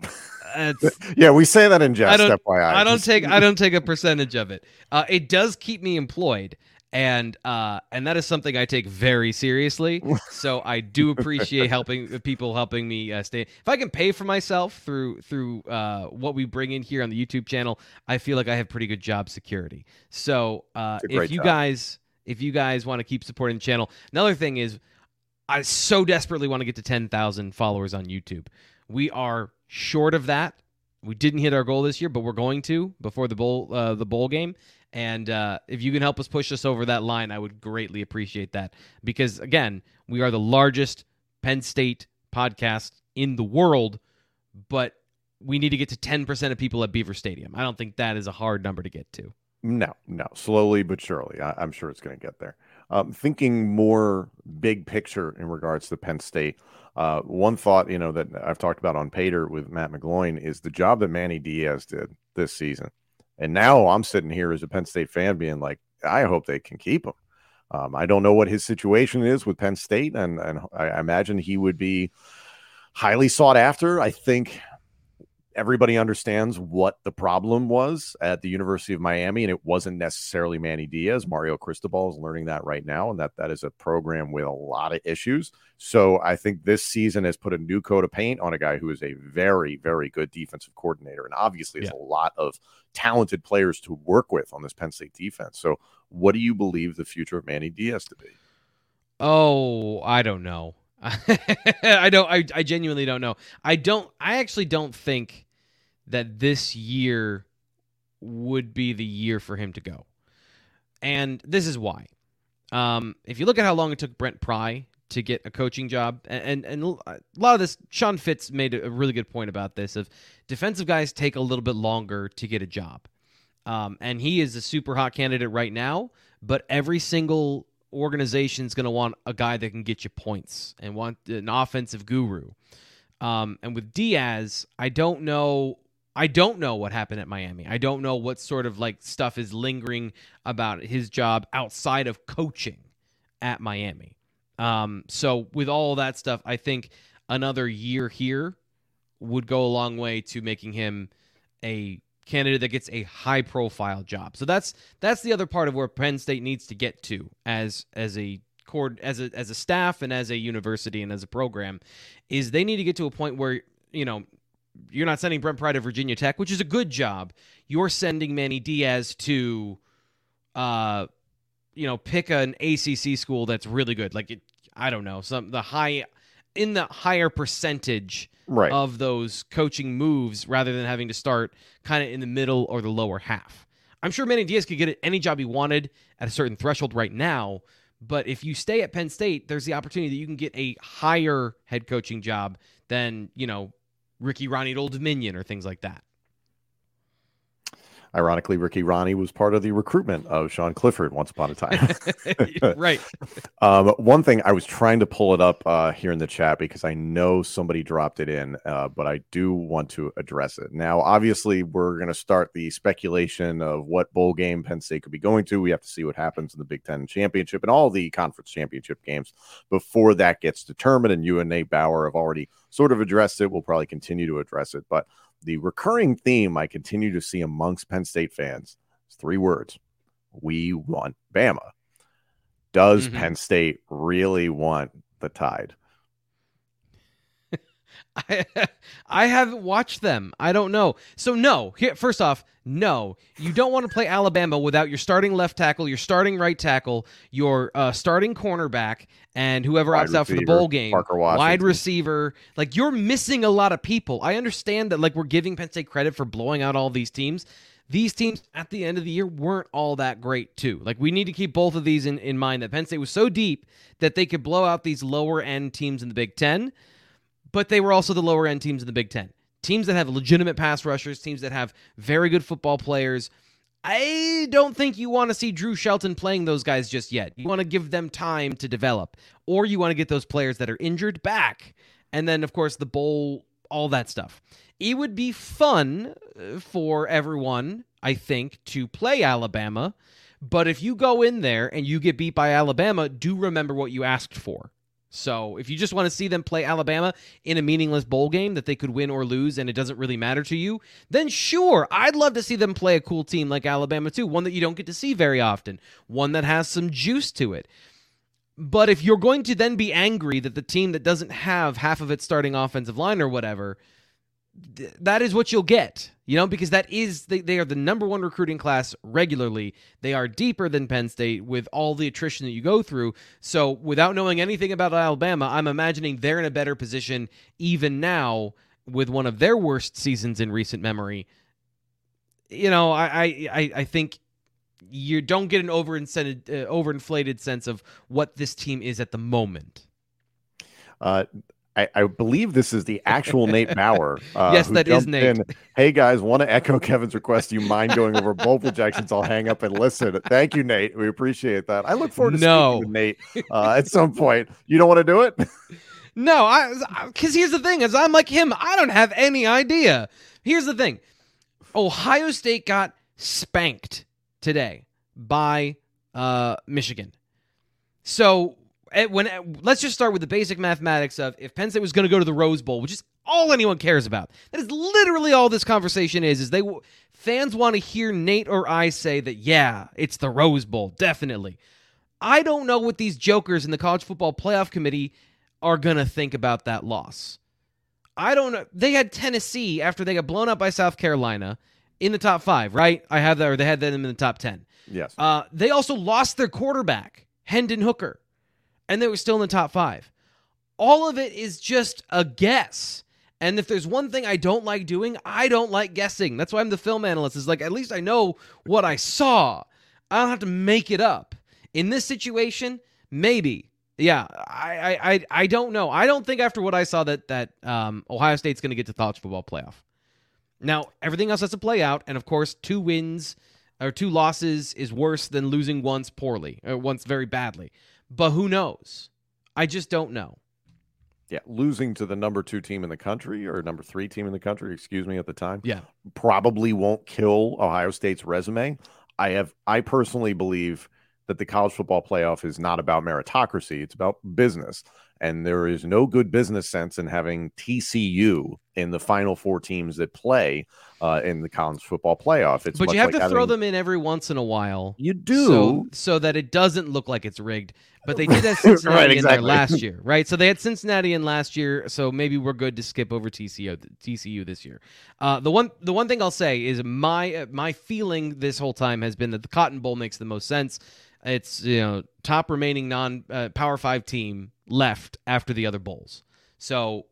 Yeah, we say that in jest. I don't, F Y I. I don't Just... take I don't take a percentage of it. Uh, it does keep me employed, and uh, and that is something I take very seriously. So I do appreciate helping people helping me uh, stay. If I can pay for myself through through uh, what we bring in here on the YouTube channel, I feel like I have pretty good job security. So uh, if you job. guys if you guys want to keep supporting the channel, another thing is I so desperately want to get to ten thousand followers on YouTube. We are short of that. We didn't hit our goal this year, but we're going to before the bowl uh, the bowl game. And uh, if you can help us push us over that line, I would greatly appreciate that. Because, again, we are the largest Penn State podcast in the world, but we need to get to ten percent of people at Beaver Stadium. I don't think that is a hard number to get to. No, no. Slowly but surely. I- I'm sure it's going to get there. Um, thinking more big picture in regards to Penn State, uh, one thought, you know, that I've talked about on Pater with Matt McGloin is the job that Manny Diaz did this season. And now I'm sitting here as a Penn State fan being like, I hope they can keep him. Um, I don't know what his situation is with Penn State, and, and I imagine he would be highly sought after. I think everybody understands what the problem was at the University of Miami, and it wasn't necessarily Manny Diaz. Mario Cristobal is learning that right now, and that that is a program with a lot of issues. So I think this season has put a new coat of paint on a guy who is a very, very good defensive coordinator, and obviously has Yeah. a lot of talented players to work with on this Penn State defense. So what do you believe the future of Manny Diaz to be? Oh, I don't know. I don't. I, I genuinely don't know. I don't. I actually don't think that this year would be the year for him to go, and this is why. Um, if you look at how long it took Brent Pry to get a coaching job, and, and and a lot of this, Sean Fitz made a really good point about this. Of defensive guys take a little bit longer to get a job, um, and he is a super hot candidate right now. But every single organization's going to want a guy that can get you points and want an offensive guru. Um, and with Diaz, I don't know. I don't know what happened at Miami. I don't know what sort of like stuff is lingering about his job outside of coaching at Miami. Um, so with all that stuff, I think another year here would go a long way to making him a candidate that gets a high profile job. So that's that's the other part of where Penn State needs to get to as as a cord as a as a staff and as a university and as a program, is they need to get to a point where, you know, you're not sending Brent Pry to Virginia Tech, which is a good job. You're sending Manny Diaz to uh you know, pick an A C C school that's really good. Like it, I don't know, some the high in the higher percentage Right. of those coaching moves rather than having to start kind of in the middle or the lower half. I'm sure Manny Diaz could get any job he wanted at a certain threshold right now, but if you stay at Penn State, there's the opportunity that you can get a higher head coaching job than, you know, Ricky Ronnie at Old Dominion or things like that. Ironically, Ricky Ronnie was part of the recruitment of Sean Clifford once upon a time. Right. Um, one thing, I was trying to pull it up uh, here in the chat because I know somebody dropped it in, uh, but I do want to address it. Now, obviously, we're going to start the speculation of what bowl game Penn State could be going to. We have to see what happens in the Big Ten Championship and all the conference championship games before that gets determined. And you and Nate Bauer have already sort of addressed it. We'll probably continue to address it, but the recurring theme I continue to see amongst Penn State fans is three words. We want Bama. Does mm-hmm. Penn State really want the Tide? I, I haven't watched them. I don't know. So no, here, first off, no, you don't want to play Alabama without your starting left tackle, your starting right tackle, your uh, starting cornerback, and whoever wide opts out for the bowl game, wide receiver. Like, you're missing a lot of people. I understand that, like, we're giving Penn State credit for blowing out all these teams. These teams at the end of the year weren't all that great too. Like, we need to keep both of these in, in mind, that Penn State was so deep that they could blow out these lower end teams in the Big Ten, but they were also the lower end teams in the Big Ten. Teams that have legitimate pass rushers, teams that have very good football players. I don't think you want to see Drew Shelton playing those guys just yet. You want to give them time to develop, or you want to get those players that are injured back. And then, of course, the bowl, all that stuff. It would be fun for everyone, I think, to play Alabama. But if you go in there and you get beat by Alabama, do remember what you asked for. So if you just want to see them play Alabama in a meaningless bowl game that they could win or lose and it doesn't really matter to you, then sure, I'd love to see them play a cool team like Alabama too, one that you don't get to see very often, one that has some juice to it. But if you're going to then be angry that the team that doesn't have half of its starting offensive line or whatever, th- that is what you'll get, you know, because that is, they, they are the number one recruiting class regularly. They are deeper than Penn State with all the attrition that you go through. So without knowing anything about Alabama, I'm imagining they're in a better position even now with one of their worst seasons in recent memory. You know, I I, I think you don't get an overinflated, uh, overinflated sense of what this team is at the moment. Uh, I, I believe this is the actual Nate Bauer. Uh, yes, that is Nate. In. Hey, guys, want to echo Kevin's request. Do you mind going over bowl projections? I'll hang up and listen. Thank you, Nate. We appreciate that. I look forward to no. speaking with Nate uh, at some point. You don't want to do it? No, I because here's the thing. Is I'm like him. I don't have any idea. Here's the thing. Ohio State got spanked today by uh, Michigan. So when let's just start with the basic mathematics of if Penn State was going to go to the Rose Bowl, which is all anyone cares about. That is literally all this conversation is. Is they fans want to hear Nate or I say that yeah, it's the Rose Bowl, definitely. I don't know what these jokers in the College Football Playoff Committee are going to think about that loss. I don't know. They had Tennessee after they got blown up by South Carolina in the top five, right? I have that, or they had them in the top ten. Yes. Uh, they also lost their quarterback, Hendon Hooker, and they were still in the top five. All of it is just a guess. And if there's one thing I don't like doing, I don't like guessing. That's why I'm the film analyst. Is like, at least I know what I saw. I don't have to make it up. In this situation, maybe. Yeah, I I I don't know. I don't think after what I saw that that um, Ohio State's going to get to the college football playoff. Now, everything else has to play out, and of course, two wins or two losses is worse than losing once poorly, or once very badly. But who knows? I just don't know. Yeah, losing to the number two team in the country, or number three team in the country, excuse me, at the time, yeah, probably won't kill Ohio State's resume. I have, I personally believe that the college football playoff is not about meritocracy. It's about business. And there is no good business sense in having T C U in the final four teams that play uh, in the college football playoff. It's but you have like to throw having, them in every once in a while. You do. So, so that it doesn't look like it's rigged. But they did have Cincinnati right, in exactly. there last year, right? So they had Cincinnati in last year, so maybe we're good to skip over T C U, T C U this year. Uh, the one the one thing I'll say is my my feeling this whole time has been that the Cotton Bowl makes the most sense. It's, you know, top remaining non uh, Power Five team left after the other bowls. So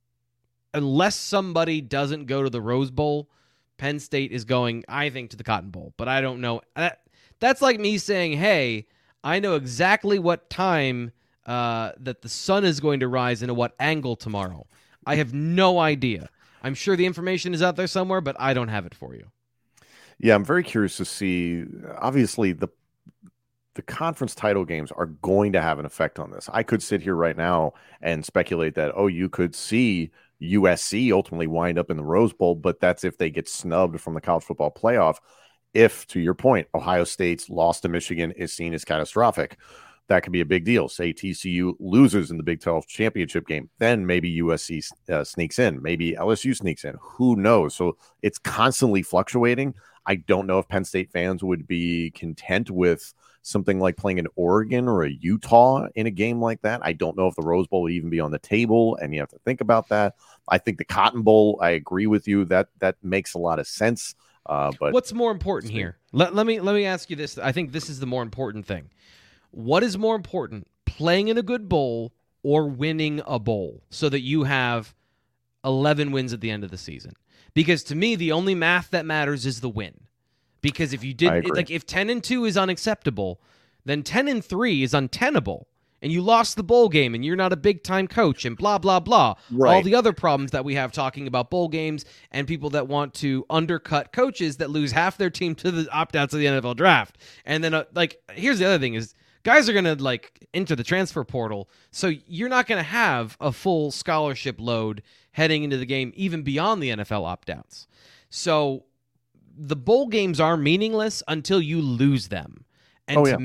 unless somebody doesn't go to the Rose Bowl, Penn State is going, I think, to the Cotton Bowl. But I don't know. That, that's like me saying, hey, I know exactly what time uh, that the sun is going to rise and at what angle tomorrow. I have no idea. I'm sure the information is out there somewhere, but I don't have it for you. Yeah, I'm very curious to see. Obviously, the the conference title games are going to have an effect on this. I could sit here right now and speculate that, oh, you could see U S C ultimately wind up in the Rose Bowl, but that's if they get snubbed from the college football playoff. If, to your point, Ohio State's loss to Michigan is seen as catastrophic, that could be a big deal. Say T C U loses in the Big twelve championship game, then maybe U S C uh, sneaks in, maybe L S U sneaks in. Who knows? So it's constantly fluctuating. I don't know if Penn State fans would be content with something like playing an Oregon or a Utah in a game like that. I don't know if the Rose Bowl would even be on the table, and you have to think about that. I think the Cotton Bowl, I agree with you, that that makes a lot of sense. Uh, but what's more important here? Let, let me let me ask you this. I think this is the more important thing. What is more important, playing in a good bowl or winning a bowl so that you have eleven wins at the end of the season? Because to me, the only math that matters is the win. Because if you did, like, if ten and two is unacceptable, then ten and three is untenable, and you lost the bowl game, and you're not a big time coach, and blah blah blah. Right. All the other problems that we have talking about bowl games and people that want to undercut coaches that lose half their team to the opt outs of the N F L draft, and then uh, like here's the other thing is guys are gonna like enter the transfer portal, so you're not gonna have a full scholarship load heading into the game, even beyond the N F L opt outs. So the bowl games are meaningless until you lose them. And oh, to yeah. me,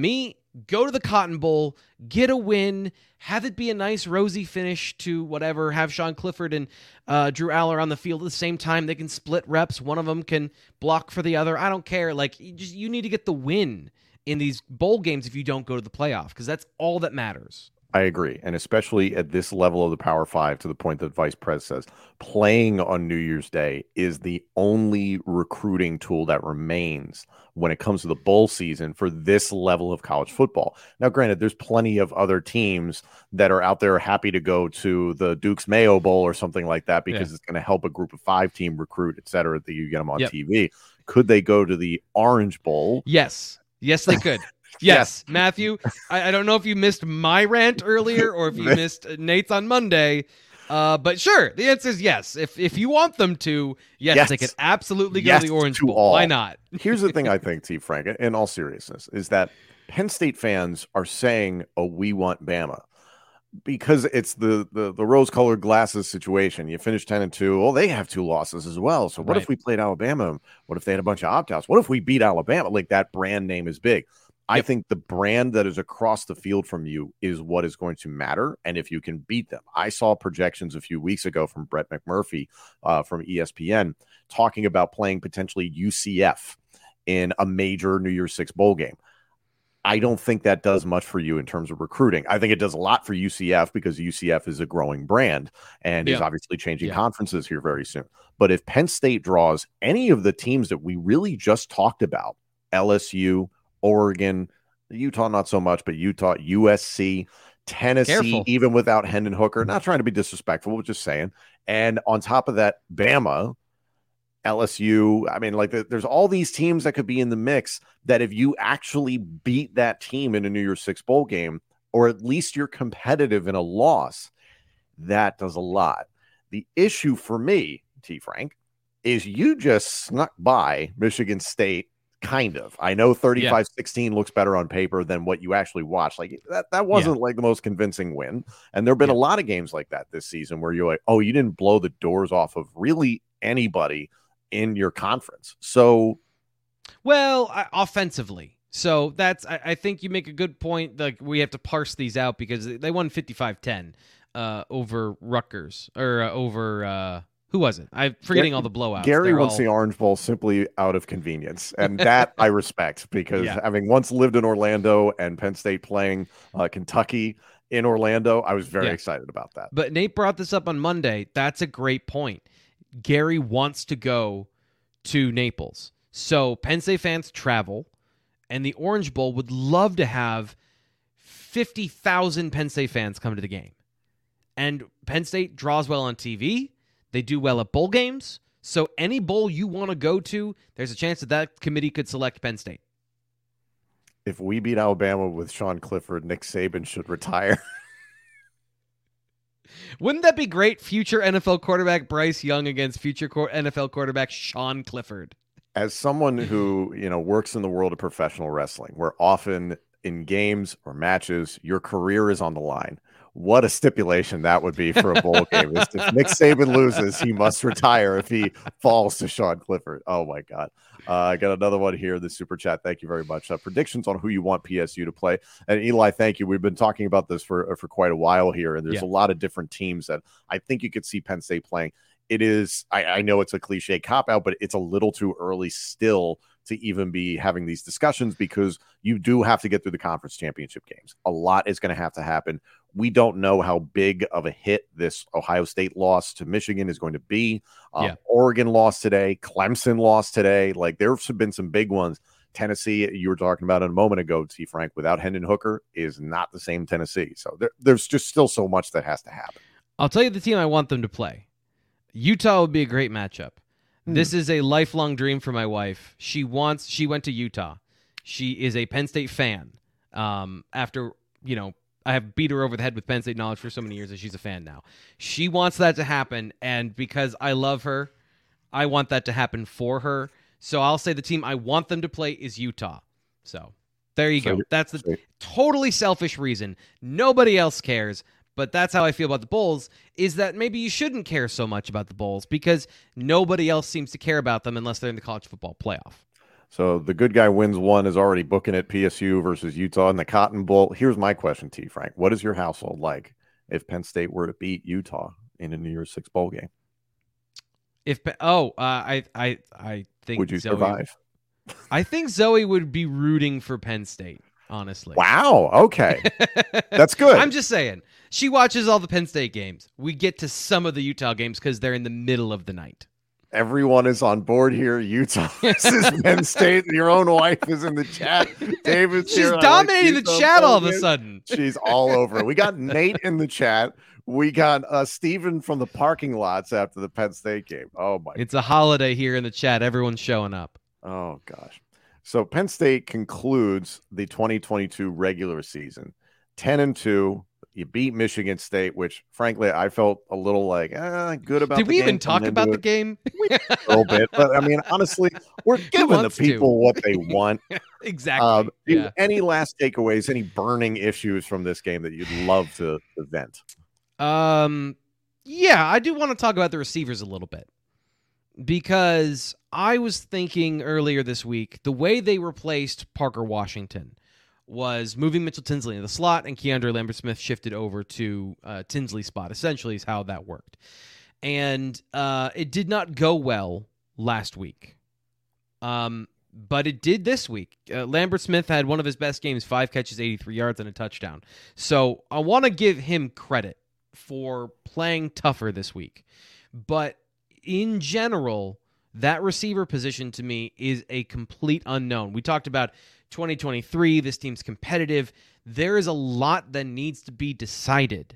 go to the Cotton Bowl, get a win, have it be a nice rosy finish to whatever, have Sean Clifford and uh, Drew Aller on the field at the same time. They can split reps. One of them can block for the other. I don't care. Like, you, just, you need to get the win in these bowl games if you don't go to the playoff, because that's all that matters. I agree. And especially at this level of the Power Five, to the point that Vice Pres says, playing on New Year's Day is the only recruiting tool that remains when it comes to the bowl season for this level of college football. Now, granted, there's plenty of other teams that are out there happy to go to the Duke's Mayo Bowl or something like that because yeah. it's going to help a group of five team recruit, et cetera, that you get them on yep. T V. Could they go to the Orange Bowl? Yes. Yes, they could. Yes, Matthew, I, I don't know if you missed my rant earlier or if you missed Nate's on Monday, uh, but sure, the answer is yes. If if you want them to, yes, yes. they could absolutely go yes to the Orange Bowl. All. Why not? Here's the thing I think, T. Frank, in all seriousness, is that Penn State fans are saying, oh, we want Bama. Because it's the, the, the rose-colored glasses situation. You finish ten and two. Well, they have two losses as well. So what right. if we played Alabama? What if they had a bunch of opt-outs? What if we beat Alabama? Like, that brand name is big. I yep. think the brand that is across the field from you is what is going to matter, and if you can beat them. I saw projections a few weeks ago from Brett McMurphy uh, from E S P N talking about playing potentially U C F in a major New Year's Six bowl game. I don't think that does much for you in terms of recruiting. I think it does a lot for U C F because U C F is a growing brand and yeah. is obviously changing yeah. conferences here very soon. But if Penn State draws any of the teams that we really just talked about, L S U, Oregon, Utah, not so much, but Utah, U S C, Tennessee, Careful. even without Hendon Hooker, not trying to be disrespectful, but just saying. And on top of that, Bama, L S U, I mean, like there's all these teams that could be in the mix that if you actually beat that team in a New Year's Six bowl game, or at least you're competitive in a loss, that does a lot. The issue for me, T. Frank, is you just snuck by Michigan State. Kind of. I know thirty-five sixteen yeah. looks better on paper than what you actually watch. Like that, that wasn't yeah. like the most convincing win. And there have been yeah. a lot of games like that this season where you're like, oh, you didn't blow the doors off of really anybody in your conference. So, well, uh, offensively. So that's, I, I think you make a good point. Like we have to parse these out because they won fifty-five ten uh, over Rutgers or uh, over, uh, who was it? I'm forgetting all the blowouts. Gary They're wants all... the Orange Bowl simply out of convenience. And that I respect because yeah. having once lived in Orlando and Penn State playing uh, Kentucky in Orlando, I was very yeah. excited about that. But Nate brought this up on Monday. That's a great point. Gary wants to go to Naples. So Penn State fans travel, and the Orange Bowl would love to have fifty thousand Penn State fans come to the game. And Penn State draws well on T V. They do well at bowl games. So any bowl you want to go to, there's a chance that that committee could select Penn State. If we beat Alabama with Sean Clifford, Nick Saban should retire. Wouldn't that be great? Future N F L quarterback Bryce Young against future N F L quarterback Sean Clifford. As someone who, you know, works in the world of professional wrestling, where often in games or matches, your career is on the line. What a stipulation that would be for a bowl game. If Nick Saban loses, he must retire if he falls to Sean Clifford. Oh, my God. Uh, I got another one here, the super chat. Thank you very much. Uh, predictions on who you want P S U to play. And Eli, thank you. We've been talking about this for, for quite a while here, and there's yeah. a lot of different teams that I think you could see Penn State playing. It is, I, I know it's a cliche cop-out, but it's a little too early still to even be having these discussions because you do have to get through the conference championship games. A lot is going to have to happen. We don't know how big of a hit this Ohio State loss to Michigan is going to be. Um, yeah. Oregon lost today. Clemson lost today. Like there have been some big ones. Tennessee, you were talking about it a moment ago, T. Frank, without Hendon Hooker is not the same Tennessee. So there, there's just still so much that has to happen. I'll tell you the team I want them to play. Utah would be a great matchup. Hmm. This is a lifelong dream for my wife. She wants, she went to Utah. She is a Penn State fan. Um, after, you know, I have beat her over the head with Penn State knowledge for so many years that she's a fan now. She wants that to happen, and because I love her, I want that to happen for her. So I'll say the team I want them to play is Utah. So there you so, go. That's the so. totally selfish reason. Nobody else cares, but that's how I feel about the Bulls, is that maybe you shouldn't care so much about the Bulls because nobody else seems to care about them unless they're in the college football playoff. So the good guy wins one is already booking at P S U versus Utah in the Cotton Bowl. Here's my question to you, Frank. What is your household like if Penn State were to beat Utah in a New Year's Six bowl game? If oh, uh, I I I think would you Zoe, survive? I think Zoe would be rooting for Penn State. Honestly. Wow. Okay. That's good. I'm just saying. She watches all the Penn State games. We get to some of the Utah games because they're in the middle of the night. Everyone is on board here. Utah versus Penn State. Your own wife is in the chat. David's She's here. dominating like the chat all of a sudden. She's all over it. We got Nate in the chat. We got uh, Steven from the parking lots after the Penn State game. Oh, my It's God. A holiday here in the chat. Everyone's showing up. Oh, gosh. So Penn State concludes the twenty twenty-two regular season ten and two. You beat Michigan State, which frankly I felt a little like eh, good about. Did the we game even talk about it. the game? A little bit, but I mean, honestly, we're giving the people to? what they want. Exactly. Um, yeah. Any last takeaways? Any burning issues from this game that you'd love to, to vent? Um, yeah, I do want to talk about the receivers a little bit. Because I was thinking earlier this week, the way they replaced Parker Washington was moving Mitchell Tinsley in the slot, and Keandre Lambert-Smith shifted over to uh, Tinsley's spot, essentially is how that worked. And uh, it did not go well last week. Um, but it did this week. Uh, Lambert-Smith had one of his best games, five catches, eighty-three yards, and a touchdown. So I want to give him credit for playing tougher this week. But in general, that receiver position to me is a complete unknown. We talked about twenty twenty-three, this team's competitive. There is a lot that needs to be decided.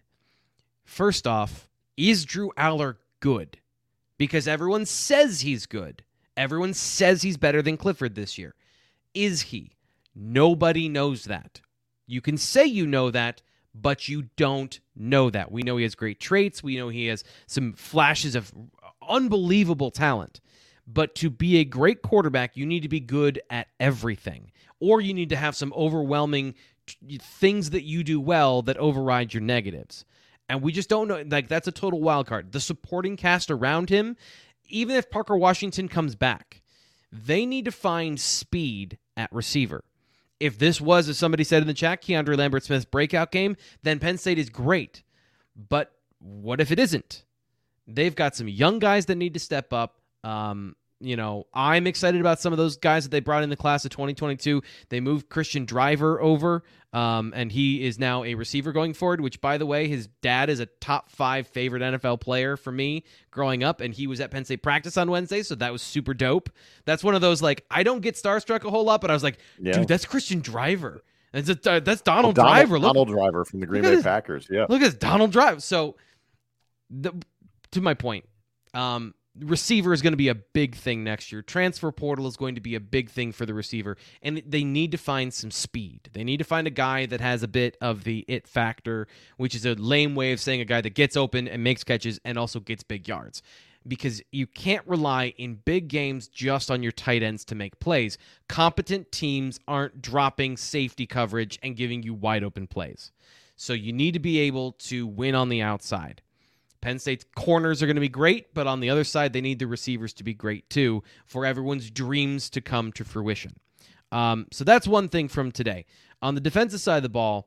First off, is Drew Aller good? Because everyone says he's good. Everyone says he's better than Clifford this year. Is he? Nobody knows that. You can say you know that, but you don't know that. We know he has great traits. We know he has some flashes of unbelievable talent. But to be a great quarterback, you need to be good at everything. Or you need to have some overwhelming t- things that you do well that override your negatives. And we just don't know. Like, that's a total wild card. The supporting cast around him, even if Parker Washington comes back, they need to find speed at receiver. If this was, as somebody said in the chat, Keandre Lambert-Smith's breakout game, then Penn State is great. But what if it isn't? They've got some young guys that need to step up. Um, you know, I'm excited about some of those guys that they brought in the class of twenty twenty-two. They moved Christian Driver over, um, and he is now a receiver going forward, which, by the way, his dad is a top five favorite N F L player for me growing up, and he was at Penn State practice on Wednesday, so that was super dope. That's one of those, like, I don't get starstruck a whole lot, but I was like, yeah. dude, that's Christian Driver. That's, a, uh, that's Donald, oh, Donald Driver. Look, Donald Driver from the Green Bay this, Packers, yeah. Look at this, Donald Driver. So, the, to my point, um, receiver is going to be a big thing next year. Transfer portal is going to be a big thing for the receiver, and they need to find some speed. They need to find a guy that has a bit of the it factor, which is a lame way of saying a guy that gets open and makes catches and also gets big yards. Because you can't rely in big games just on your tight ends to make plays. Competent teams aren't dropping safety coverage and giving you wide open plays. So you need to be able to win on the outside. Penn State's corners are going to be great, but on the other side, they need the receivers to be great too for everyone's dreams to come to fruition. Um, so that's one thing from today. On the defensive side of the ball,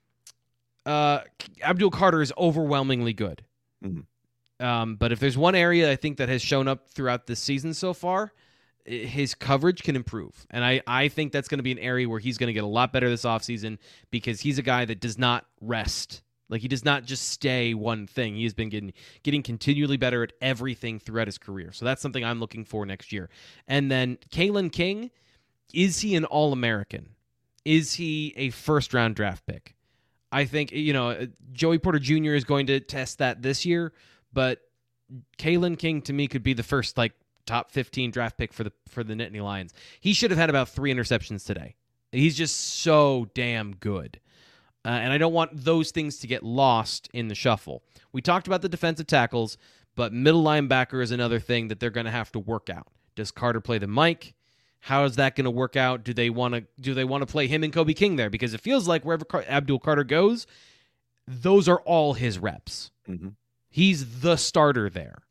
uh, Abdul Carter is overwhelmingly good. Mm-hmm. Um, but if there's one area I think that has shown up throughout this season so far, his coverage can improve. And I, I think that's going to be an area where he's going to get a lot better this offseason because he's a guy that does not rest. Like, he does not just stay one thing. He has been getting getting continually better at everything throughout his career. So that's something I'm looking for next year. And then Kalen King, is he an All-American? Is he a first-round draft pick? I think, you know, Joey Porter Junior is going to test that this year, but Kalen King, to me, could be the first, like, top fifteen draft pick for the for the Nittany Lions. He should have had about three interceptions today. He's just so damn good. Uh, and I don't want those things to get lost in the shuffle. We talked about the defensive tackles, but middle linebacker is another thing that they're going to have to work out. Does Carter play the Mike? How is that going to work out? Do they want to do they want to play him and Kobe King there? Because it feels like wherever Car- Abdul Carter goes, those are all his reps. Mm-hmm. He's the starter there.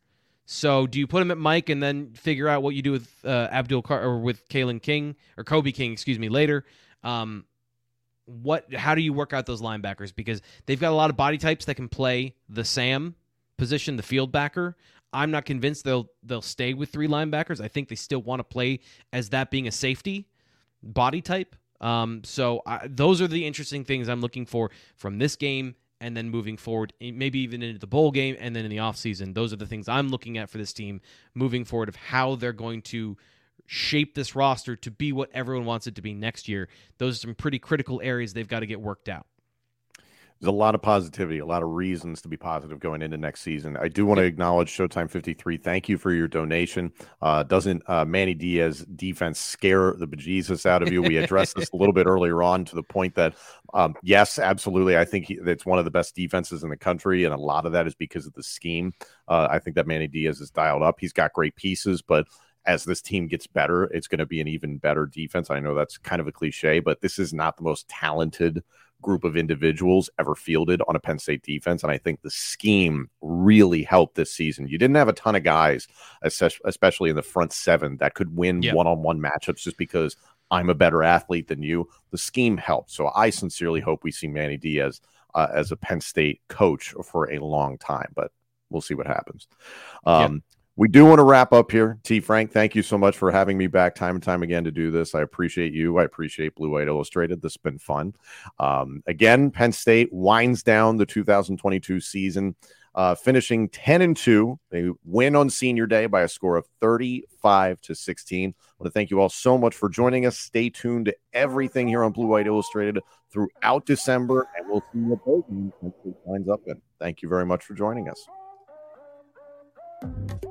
So do you put him at Mike and then figure out what you do with uh, Abdul Car- or with Kalen King or Kobe King, excuse me, later? Um, what? How do you work out those linebackers? Because they've got a lot of body types that can play the Sam position, the field backer. I'm not convinced they'll they'll stay with three linebackers. I think they still want to play as that being a safety body type. Um, so I, those are the interesting things I'm looking for from this game. And then moving forward, maybe even into the bowl game, and then in the offseason. Those are the things I'm looking at for this team moving forward of how they're going to shape this roster to be what everyone wants it to be next year. Those are some pretty critical areas they've got to get worked out. There's a lot of positivity, a lot of reasons to be positive going into next season. I do want to acknowledge Showtime fifty-three. Thank you for your donation. Uh, doesn't uh, Manny Diaz defense scare the bejesus out of you? We addressed this a little bit earlier on to the point that, um, yes, absolutely. I think he, it's one of the best defenses in the country, and a lot of that is because of the scheme. Uh, I think that Manny Diaz is dialed up. He's got great pieces, but as this team gets better, it's going to be an even better defense. I know that's kind of a cliche, but this is not the most talented group of individuals ever fielded on a Penn State defense. And I think the scheme really helped this season. You didn't have a ton of guys, especially in the front seven, that could win yep. one-on-one matchups just because I'm a better athlete than you. The scheme helped. So I sincerely hope we see Manny Diaz uh, as a Penn State coach for a long time, but we'll see what happens. Um, yep. We do want to wrap up here. T. Frank, thank you so much for having me back time and time again to do this. I appreciate you. I appreciate Blue White Illustrated. This has been fun. Um, again, Penn State winds down the two thousand twenty-two season, uh, finishing ten and two. They win on Senior Day by a score of thirty-five to sixteen. I want to thank you all so much for joining us. Stay tuned to everything here on Blue White Illustrated throughout December, and we'll see what those Penn State lines up in. Thank you very much for joining us.